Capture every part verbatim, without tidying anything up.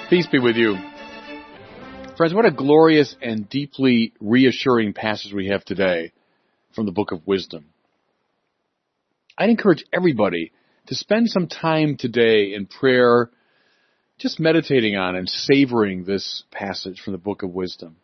Peace be with you. Friends, what a glorious and deeply reassuring passage we have today from the Book of Wisdom. I'd encourage everybody to spend some time today in prayer, just meditating on and savoring this passage from the Book of Wisdom.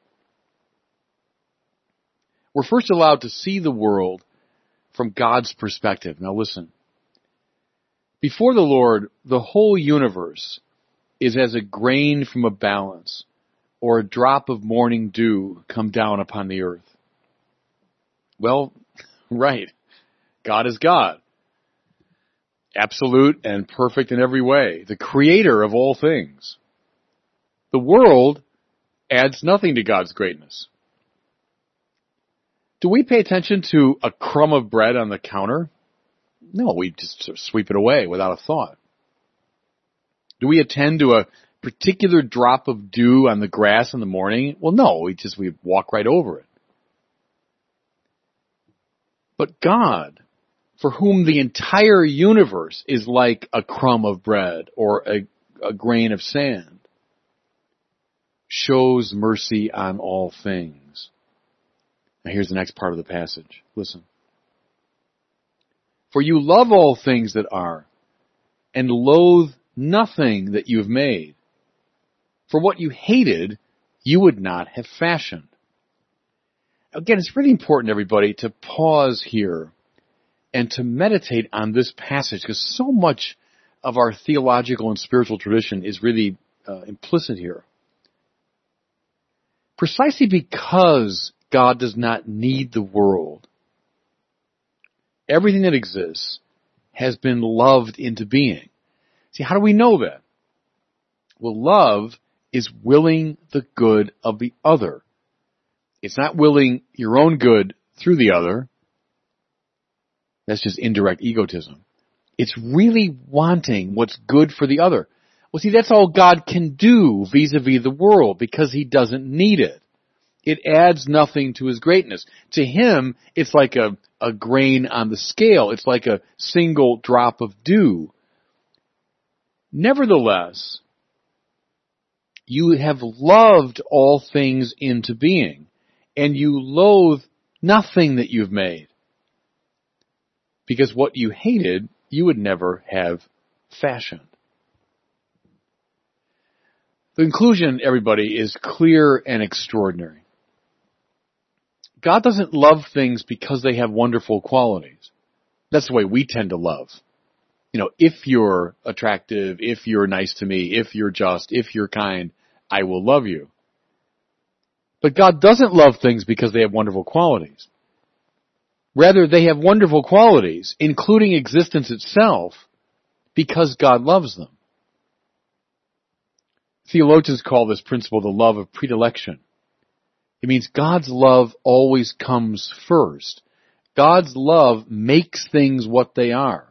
We're first allowed to see the world from God's perspective. Now listen. Before the Lord, the whole universe is as a grain from a balance, or a drop of morning dew come down upon the earth. Well, right. God is God. Absolute and perfect in every way. The creator of all things. The world adds nothing to God's greatness. Do we pay attention to a crumb of bread on the counter? No, we just sort of sweep it away without a thought. Do we attend to a particular drop of dew on the grass in the morning? Well, no, we just we walk right over it. But God, for whom the entire universe is like a crumb of bread or a, a grain of sand, shows mercy on all things. Now here's the next part of the passage. Listen. For you love all things that are, and loathe nothing that you've made. For what you hated, you would not have fashioned. Again, it's really important, everybody, to pause here and to meditate on this passage, because so much of our theological and spiritual tradition is really uh, implicit here. Precisely because God does not need the world, everything that exists has been loved into being. See, how do we know that? Well, love is willing the good of the other. It's not willing your own good through the other. That's just indirect egotism. It's really wanting what's good for the other. Well, see, that's all God can do vis-a-vis the world, because He doesn't need it. It adds nothing to His greatness. To Him, it's like a, a grain on the scale. It's like a single drop of dew. Nevertheless, you have loved all things into being, and you loathe nothing that you've made. Because what you hated, you would never have fashioned. The conclusion, everybody, is clear and extraordinary. God doesn't love things because they have wonderful qualities. That's the way we tend to love. You know, if you're attractive, if you're nice to me, if you're just, if you're kind, I will love you. But God doesn't love things because they have wonderful qualities. Rather, they have wonderful qualities, including existence itself, because God loves them. Theologians call this principle the love of predilection. It means God's love always comes first. God's love makes things what they are.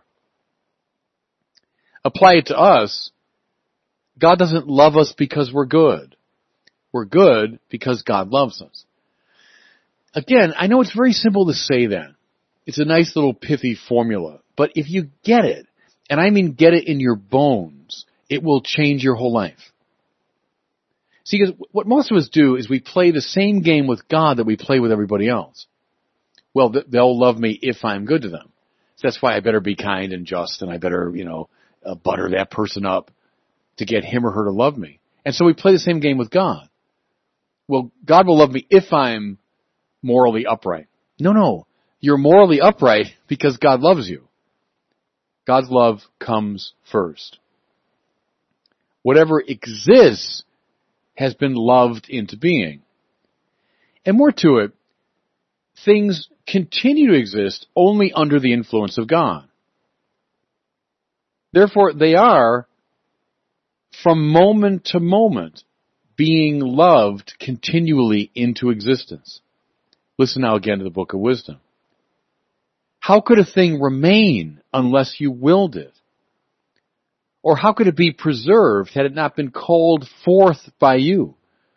Apply it to us. God doesn't love us because we're good. We're good because God loves us. Again, I know it's very simple to say that. It's a nice little pithy formula. But if you get it, and I mean get it in your bones, it will change your whole life. See, because what most of us do is we play the same game with God that we play with everybody else. Well, they'll love me if I'm good to them. So that's why I better be kind and just, and I better, you know, uh, butter that person up to get him or her to love me. And so we play the same game with God. Well, God will love me if I'm morally upright. No, no. You're morally upright because God loves you. God's love comes first. Whatever exists has been loved into being. And more to it, things continue to exist only under the influence of God. Therefore, they are, from moment to moment, being loved continually into existence. Listen now again to the Book of Wisdom. How could a thing remain unless you willed it? Or how could it be preserved had it not been called forth by you?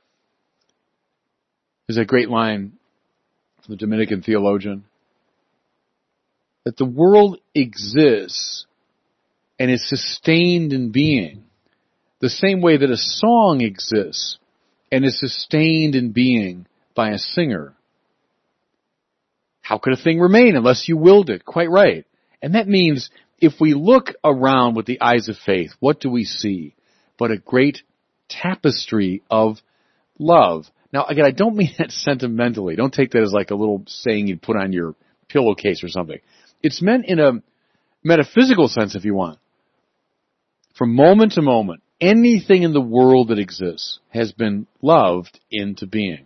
There's a great line from the Dominican theologian, that the world exists and is sustained in being The same way that a song exists and is sustained in being by a singer. How could a thing remain unless you willed it? Quite right. And that means if we look around with the eyes of faith, what do we see but a great tapestry of love? Now, again, I don't mean that sentimentally. Don't take that as like a little saying you'd put on your pillowcase or something. It's meant in a metaphysical sense, if you want. From moment to moment, anything in the world that exists has been loved into being.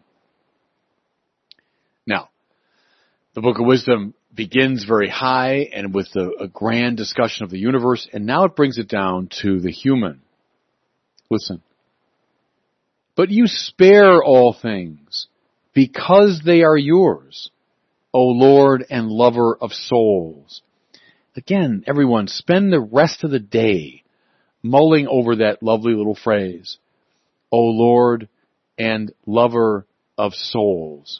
Now, the Book of Wisdom begins very high and with a, a grand discussion of the universe, and now it brings it down to the human. Listen. But you spare all things because they are yours, O Lord and lover of souls. Again, everyone, spend the rest of the day mulling over that lovely little phrase, O Lord and lover of souls.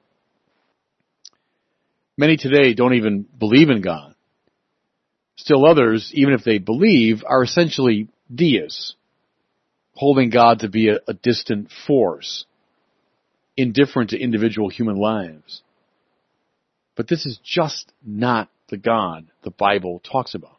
Many today don't even believe in God. Still others, even if they believe, are essentially deists, holding God to be a, a distant force, indifferent to individual human lives. But this is just not the God the Bible talks about.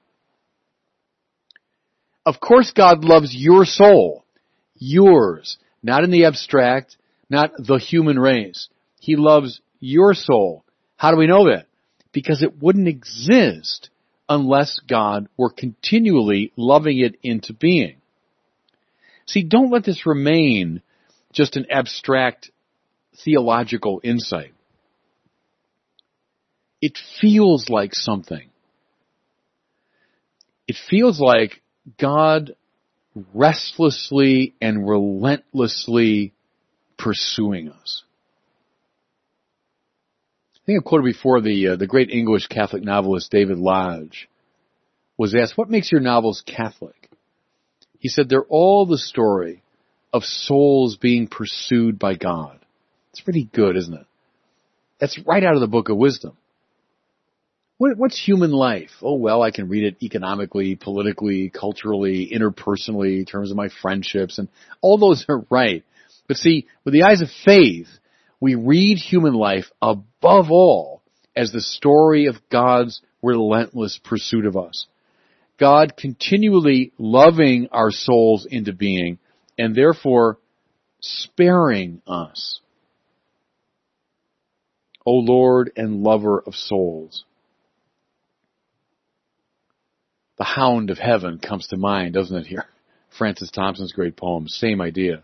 Of course God loves your soul, yours, not in the abstract, not the human race. He loves your soul. How do we know that? Because it wouldn't exist unless God were continually loving it into being. See, don't let this remain just an abstract theological insight. It feels like something. It feels like God restlessly and relentlessly pursuing us. I think I've quoted before the uh, the great English Catholic novelist David Lodge was asked, what makes your novels Catholic? He said, they're all the story of souls being pursued by God. It's pretty good, isn't it? That's right out of the Book of Wisdom. What, what's human life? Oh, well, I can read it economically, politically, culturally, interpersonally, in terms of my friendships, and all those are right. But see, with the eyes of faith, we read human life above all as the story of God's relentless pursuit of us. God continually loving our souls into being and therefore sparing us. O Lord and lover of souls. The Hound of Heaven comes to mind, doesn't it here? Francis Thompson's great poem, same idea.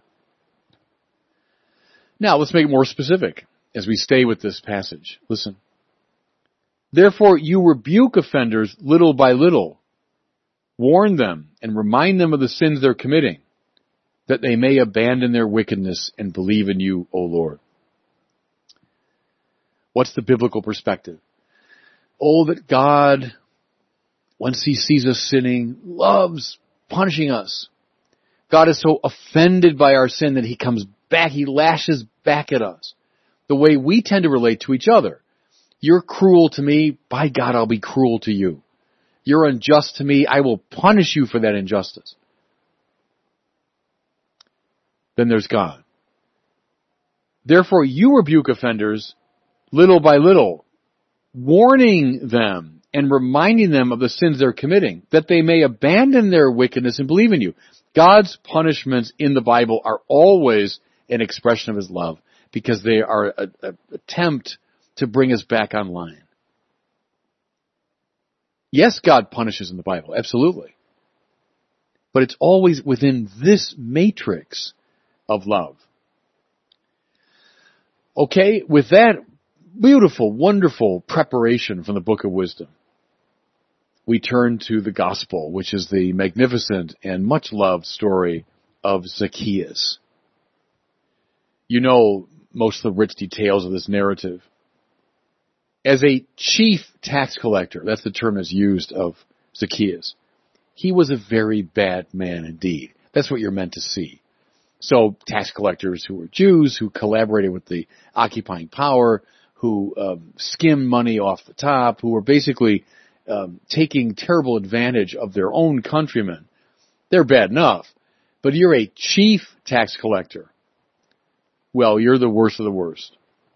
Now let's make it more specific as we stay with this passage. Listen. Therefore you rebuke offenders little by little. Warn them and remind them of the sins they're committing, that they may abandon their wickedness and believe in you, O Lord. What's the biblical perspective? Oh, that God, once He sees us sinning, loves punishing us. God is so offended by our sin that He comes back, He lashes back at us. The way we tend to relate to each other. You're cruel to me, by God I'll be cruel to you. You're unjust to me, I will punish you for that injustice. Then there's God. Therefore you rebuke offenders little by little, warning them and reminding them of the sins they're committing, that they may abandon their wickedness and believe in you. God's punishments in the Bible are always an expression of His love, because they are an attempt to bring us back online. Yes, God punishes in the Bible, absolutely. But it's always within this matrix of love. Okay, with that beautiful, wonderful preparation from the Book of Wisdom, we turn to the Gospel, which is the magnificent and much-loved story of Zacchaeus. You know most of the rich details of this narrative. As a chief tax collector, that's the term that's used of Zacchaeus, he was a very bad man indeed. That's what you're meant to see. So tax collectors who were Jews, who collaborated with the occupying power, who um, skimmed money off the top, who were basically um, taking terrible advantage of their own countrymen. They're bad enough. but you're a chief tax collector. Well, you're the worst of the worst.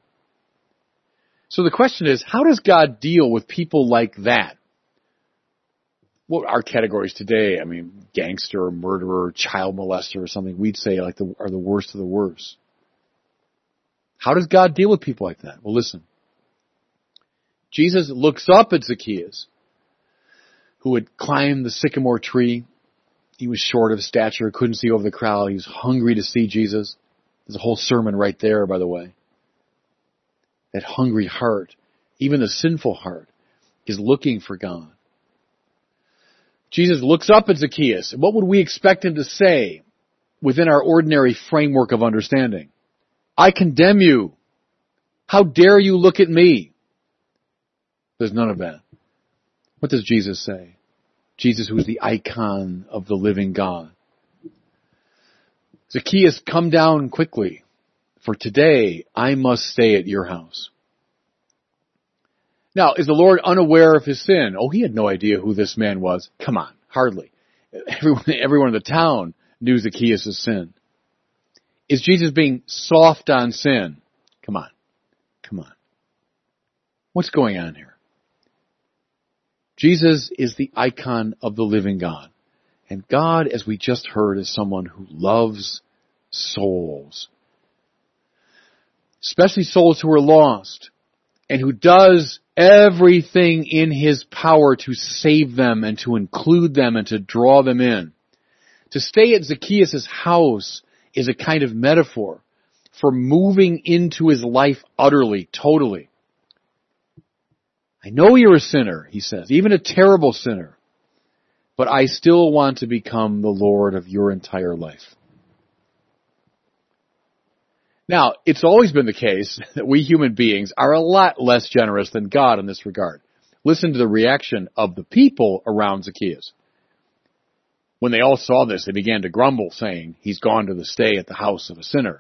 So the question is, how does God deal with people like that? What are categories today? I mean, gangster, murderer, child molester, or something we'd say like the, are the worst of the worst. How does God deal with people like that? Well, listen. Jesus looks up at Zacchaeus, who had climbed the sycamore tree. He was short of stature, couldn't see over the crowd. He was hungry to see Jesus. There's a whole sermon right there, by the way. That hungry heart, even the sinful heart, is looking for God. Jesus looks up at Zacchaeus. What would we expect him to say within our ordinary framework of understanding? I condemn you. How dare you look at me? There's none of that. What does Jesus say? Jesus, who is the icon of the living God. Zacchaeus, come down quickly, for today I must stay at your house. Now, is the Lord unaware of his sin? Oh, he had no idea who this man was. Come on, hardly. Everyone, everyone in the town knew Zacchaeus' sin. Is Jesus being soft on sin? Come on, come on. What's going on here? Jesus is the icon of the living God. And God, as we just heard, is someone who loves souls. Especially souls who are lost. And who does everything in his power to save them and to include them and to draw them in. To stay at Zacchaeus' house is a kind of metaphor for moving into his life utterly, totally. I know you're a sinner, he says, even a terrible sinner, but I still want to become the Lord of your entire life. Now, it's always been the case that we human beings are a lot less generous than God in this regard. Listen to the reaction of the people around Zacchaeus. When they all saw this, they began to grumble, saying, he's gone to the stay at the house of a sinner.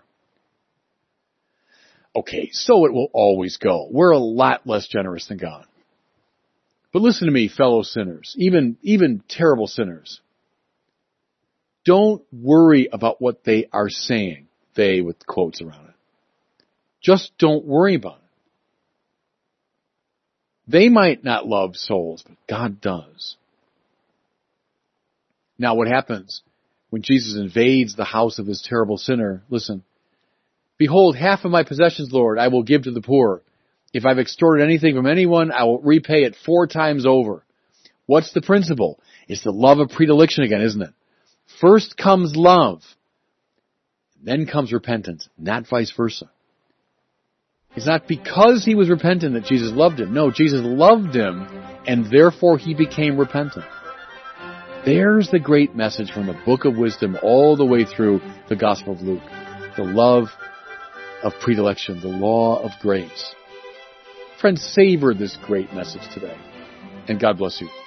Okay, so it will always go. We're a lot less generous than God. But listen to me, fellow sinners, even, even terrible sinners. Don't worry about what they are saying. They with quotes around it. Just don't worry about it. They might not love souls, but God does. Now what happens when Jesus invades the house of this terrible sinner? Listen. Behold, half of my possessions, Lord, I will give to the poor. If I've extorted anything from anyone, I will repay it four times over. What's the principle? It's the love of predilection again, isn't it? First comes love. Then comes repentance, not vice versa. It's not because he was repentant that Jesus loved him. No, Jesus loved him, and therefore he became repentant. There's the great message from the Book of Wisdom all the way through the Gospel of Luke. The love of predilection, the law of grace. Friends, savor this great message today, and God bless you.